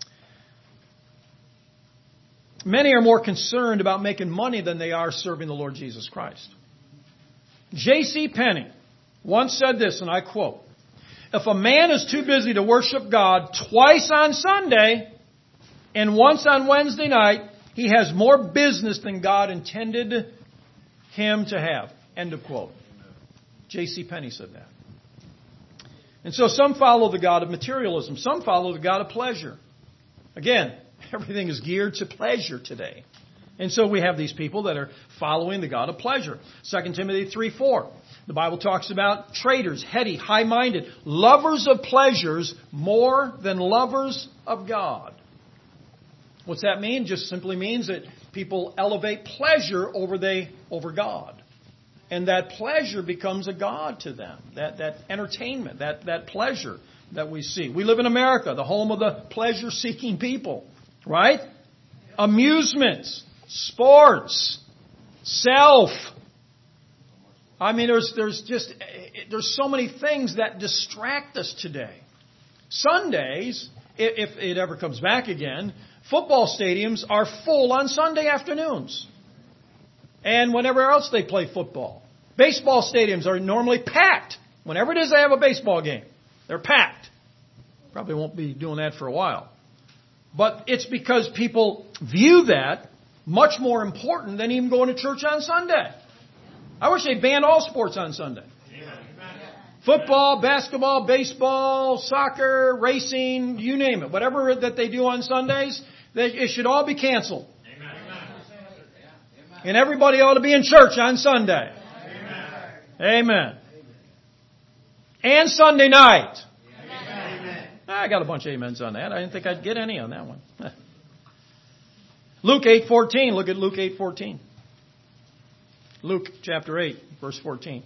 Many are more concerned about making money than they are serving the Lord Jesus Christ. J.C. Penney once said this, and I quote, "If a man is too busy to worship God twice on Sunday and once on Wednesday night, he has more business than God intended him to have." End of quote. J.C. Penney said that. And so some follow the God of materialism. Some follow the God of pleasure. Again, everything is geared to pleasure today. And so we have these people that are following the God of pleasure. 2 Timothy 3:4. The Bible talks about traitors, heady, high-minded, lovers of pleasures more than lovers of God. What's that mean? Just simply means that people elevate pleasure over God. And that pleasure becomes a god to them. That entertainment, that pleasure that we see. We live in America, the home of the pleasure-seeking people. Right? Amusements, sports, self. I mean, there's so many things that distract us today. Sundays, if it ever comes back again, football stadiums are full on Sunday afternoons. And whenever else they play football. Baseball stadiums are normally packed. Whenever it is they have a baseball game, they're packed. Probably won't be doing that for a while. But it's because people view that much more important than even going to church on Sunday. I wish they banned all sports on Sunday. Football, basketball, baseball, soccer, racing, you name it. Whatever that they do on Sundays, it should all be canceled. And everybody ought to be in church on Sunday. Amen. And Sunday night. Amen. I got a bunch of amens on that. I didn't think I'd get any on that one. Luke 8:14. Look at Luke 8:14. Luke chapter 8, verse 14.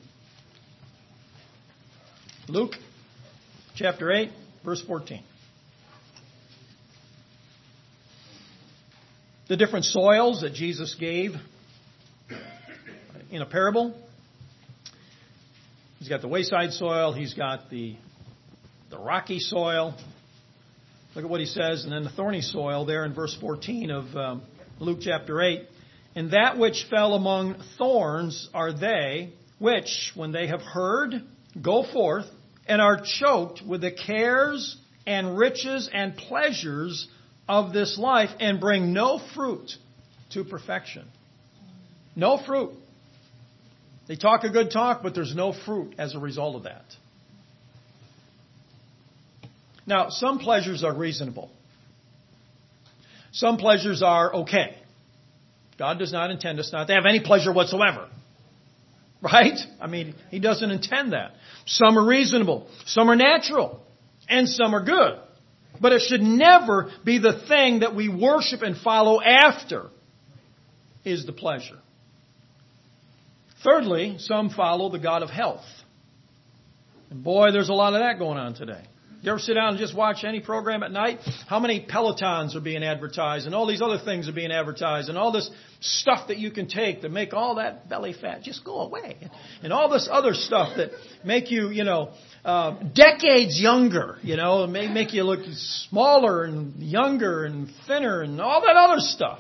Luke chapter 8, verse 14. The different soils that Jesus gave in a parable. He's got the wayside soil. He's got the rocky soil. Look at what he says. And then the thorny soil there in verse 14 of Luke chapter 8. And that which fell among thorns are they which, when they have heard, go forth and are choked with the cares and riches and pleasures of this life and bring no fruit to perfection. No fruit. They talk a good talk, but there's no fruit as a result of that. Now, some pleasures are reasonable. Some pleasures are okay. God does not intend us not to have any pleasure whatsoever. Right? I mean, He doesn't intend that. Some are reasonable. Some are natural. And some are good. But it should never be the thing that we worship and follow after is the pleasure. Thirdly, some follow the God of health. And boy, there's a lot of that going on today. You ever sit down and just watch any program at night? How many Pelotons are being advertised and all these other things are being advertised and all this stuff that you can take to make all that belly fat just go away. And all this other stuff that make you, decades younger, make you look smaller and younger and thinner and all that other stuff.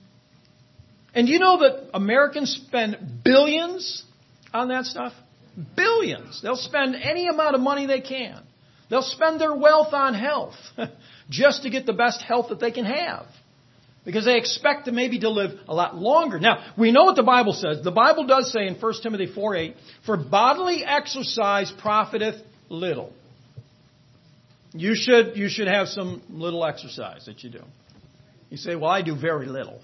And you know that Americans spend billions on that stuff? Billions. They'll spend any amount of money they can. They'll spend their wealth on health just to get the best health that they can have. Because they expect to maybe to live a lot longer. Now, we know what the Bible says. The Bible does say in 1 Timothy 4:8, for bodily exercise profiteth little. You should have some little exercise that you do. You say, well, I do very little.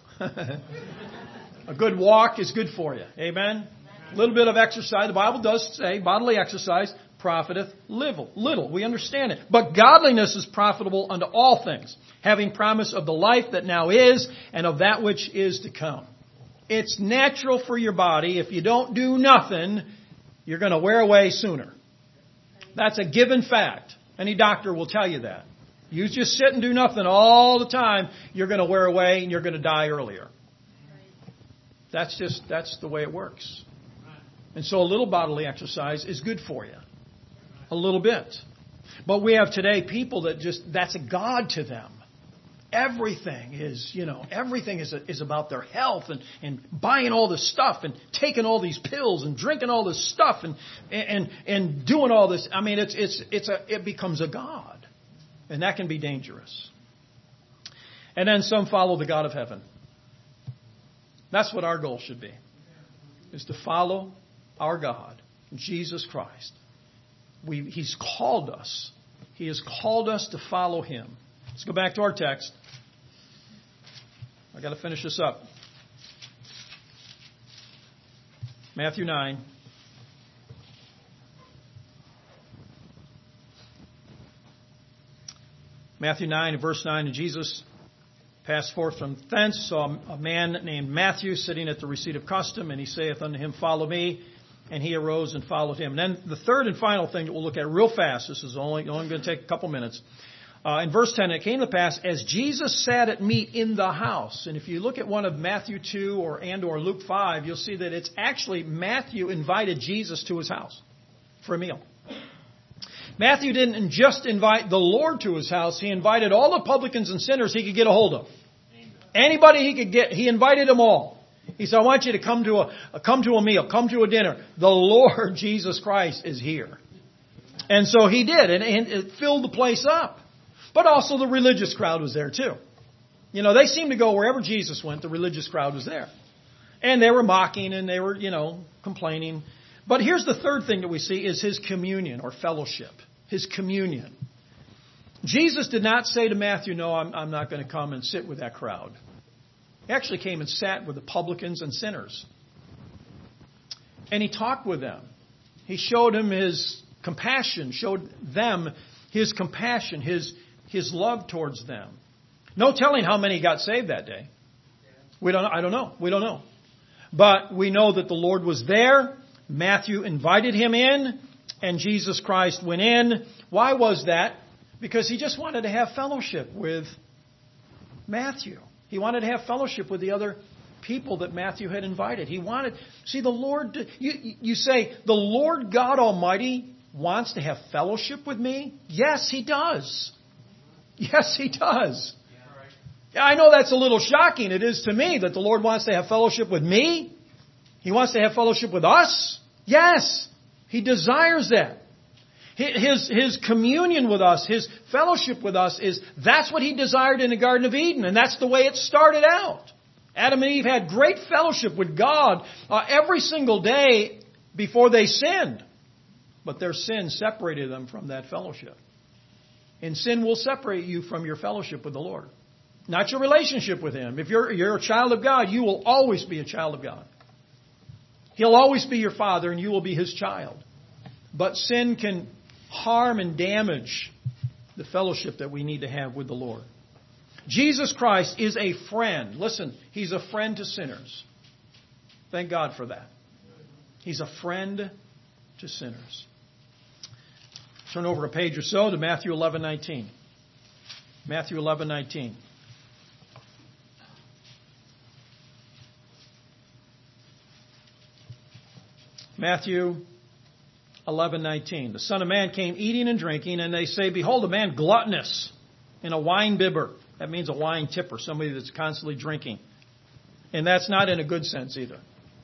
A good walk is good for you. Amen? A little bit of exercise. The Bible does say bodily exercise profiteth little. We understand it. But godliness is profitable unto all things, having promise of the life that now is and of that which is to come. It's natural for your body. If you don't do nothing, you're going to wear away sooner. That's a given fact. Any doctor will tell you that. You just sit and do nothing all the time, you're going to wear away and you're going to die earlier. That's the way it works. And so a little bodily exercise is good for you. A little bit. But we have today people that that's a god to them. Everything is about their health and buying all this stuff and taking all these pills and drinking all this stuff and doing all this. I mean, it becomes a god. And that can be dangerous. And then some follow the God of heaven. That's what our goal should be. Is to follow our God, Jesus Christ. He's called us. He has called us to follow Him. Let's go back to our text. I've got to finish this up. Matthew 9. Matthew 9 and verse 9, and Jesus passed forth from thence, saw a man named Matthew sitting at the receipt of custom, and he saith unto him, follow me. And he arose and followed him. And then the third and final thing that we'll look at real fast, this is only going to take a couple minutes. In verse 10, it came to pass, as Jesus sat at meat in the house. And if you look at one of Matthew 2 or Luke 5, you'll see that it's actually Matthew invited Jesus to his house for a meal. Matthew didn't just invite the Lord to his house. He invited all the publicans and sinners he could get a hold of. Anybody he could get, he invited them all. He said, I want you to come to a meal, come to a dinner. The Lord Jesus Christ is here. And so he did, and it filled the place up. But also the religious crowd was there too. They seemed to go wherever Jesus went, the religious crowd was there. And they were mocking and they were, complaining. But here's the third thing that we see is his communion or fellowship. His communion. Jesus did not say to Matthew, no, I'm not going to come and sit with that crowd. He actually came and sat with the publicans and sinners. And he talked with them. He showed them his compassion, showed them his compassion, his love towards them. No telling how many got saved that day. I don't know. We don't know. But we know that the Lord was there. Matthew invited him in, and Jesus Christ went in. Why was that? Because he just wanted to have fellowship with Matthew. He wanted to have fellowship with the other people that Matthew had invited. He wanted, see, the Lord, you say, the Lord God Almighty wants to have fellowship with me? Yes, He does. Yes, He does. I know that's a little shocking. It is to me that the Lord wants to have fellowship with me. He wants to have fellowship with us. Yes, He desires that. His communion with us, His fellowship with us that's what He desired in the Garden of Eden, and that's the way it started out. Adam and Eve had great fellowship with God every single day before they sinned. But their sin separated them from that fellowship. And sin will separate you from your fellowship with the Lord. Not your relationship with Him. If you're a child of God, you will always be a child of God. He'll always be your Father and you will be His child. But sin can harm and damage the fellowship that we need to have with the Lord. Jesus Christ is a friend. Listen, He's a friend to sinners. Thank God for that. He's a friend to sinners. Turn over a page or so to Matthew 11:19. Matthew 11:19. Matthew 11:19. The Son of Man came eating and drinking, and they say, "Behold, a man gluttonous and a wine bibber." That means a wine tipper, somebody that's constantly drinking. And that's not in a good sense either.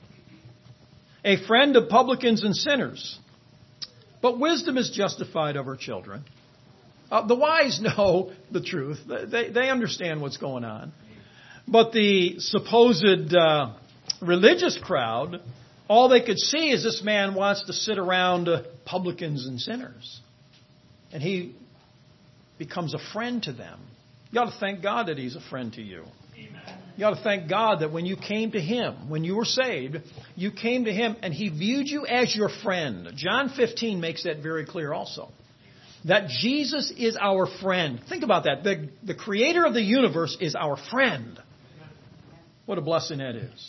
"A friend of publicans and sinners. But wisdom is justified of her children." The wise know the truth. They understand what's going on. But the supposed religious crowd, all they could see is this man wants to sit around publicans and sinners. And he becomes a friend to them. You ought to thank God that He's a friend to you. Amen. You ought to thank God that when you came to Him, when you were saved, you came to Him and He viewed you as your friend. John 15 makes that very clear also. That Jesus is our friend. Think about that. The Creator of the universe is our friend. What a blessing that is.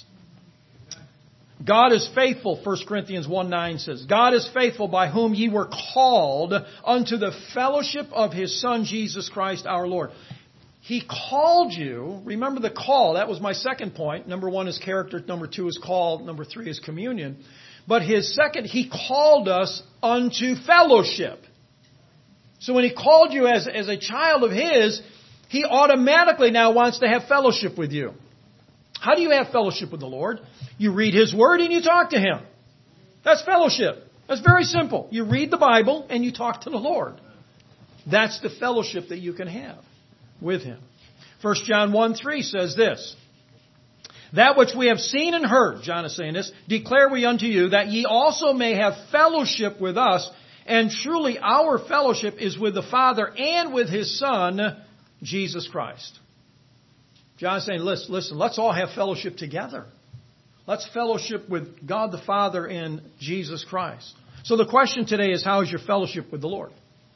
God is faithful, 1 Corinthians 1:9 says. God is faithful, by whom ye were called unto the fellowship of His Son, Jesus Christ our Lord. He called you. Remember the call. That was my second point. Number 1 is character. Number 2 is call. Number 3 is communion. But He called us unto fellowship. So when He called you as a child of His, He automatically now wants to have fellowship with you. How do you have fellowship with the Lord? You read His Word and you talk to Him. That's fellowship. That's very simple. You read the Bible and you talk to the Lord. That's the fellowship that you can have with Him. 1 John 1:3 says this. That which we have seen and heard, John is saying this, declare we unto you, that ye also may have fellowship with us. And truly our fellowship is with the Father and with His Son, Jesus Christ. John is saying, listen, let's all have fellowship together. Let's fellowship with God the Father and Jesus Christ. So the question today is, how is your fellowship with the Lord?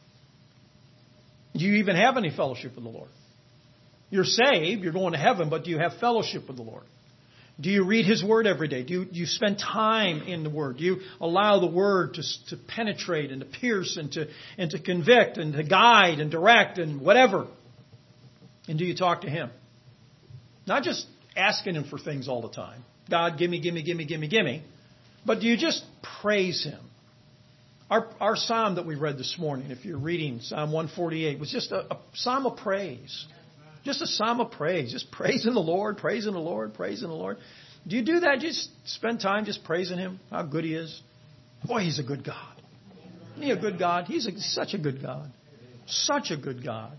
Do you even have any fellowship with the Lord? You're saved, you're going to heaven, but do you have fellowship with the Lord? Do you read His Word every day? Do you spend time in the Word? Do you allow the Word to penetrate and to pierce and to convict and to guide and direct and whatever? And do you talk to Him? Not just asking Him for things all the time. God, give me, give me, give me, give me, give me. But do you just praise Him? Our psalm that we read this morning, if you're reading Psalm 148, was just a psalm of praise. Just a psalm of praise. Just praising the Lord, praising the Lord, praising the Lord. Do you do that? Just spend time just praising Him, how good He is? Boy, He's a good God. Isn't He a good God? He's such a good God. Such a good God.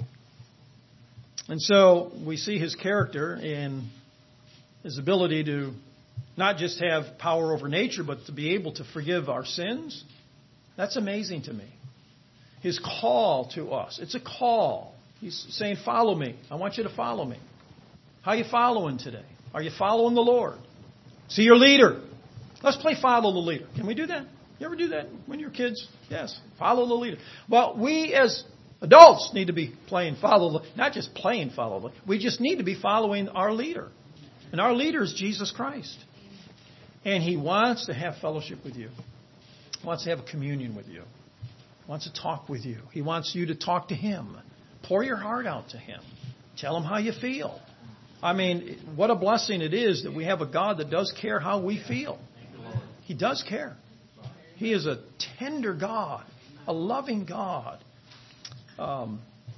And so we see His character in His ability to not just have power over nature, but to be able to forgive our sins. That's amazing to me. His call to us. It's a call. He's saying, follow me. I want you to follow me. How are you following today? Are you following the Lord? See your leader. Let's play follow the leader. Can we do that? You ever do that when you're kids? Yes. Follow the leader. Well, we as adults need to be playing follow, not just playing follow. We just need to be following our leader. And our leader is Jesus Christ. And He wants to have fellowship with you. He wants to have a communion with you. He wants to talk with you. He wants you to talk to Him. Pour your heart out to Him. Tell Him how you feel. I mean, what a blessing it is that we have a God that does care how we feel. He does care. He is a tender God, a loving God. Amen.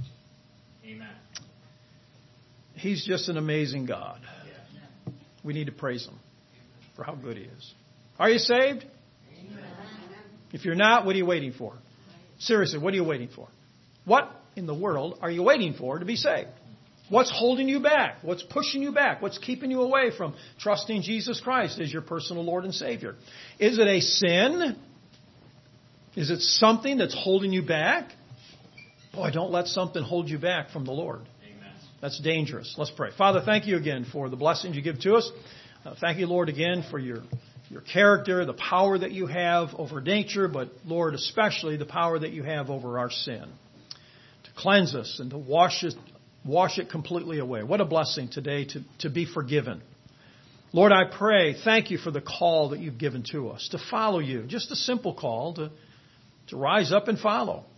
He's just an amazing God. We need to praise Him for how good He is. Are you saved? If you're not, what are you waiting for? Seriously, what are you waiting for? What in the world are you waiting for to be saved? What's holding you back? What's pushing you back? What's keeping you away from trusting Jesus Christ as your personal Lord and Savior? Is it a sin? Is it something that's holding you back? Boy, don't let something hold you back from the Lord. Amen. That's dangerous. Let's pray. Father, thank you again for the blessings you give to us. Thank you, Lord, again for your character, the power that you have over nature, but, Lord, especially the power that you have over our sin. To cleanse us and to wash it completely away. What a blessing today to be forgiven. Lord, I pray, thank you for the call that you've given to us, to follow you. Just a simple call to rise up and follow.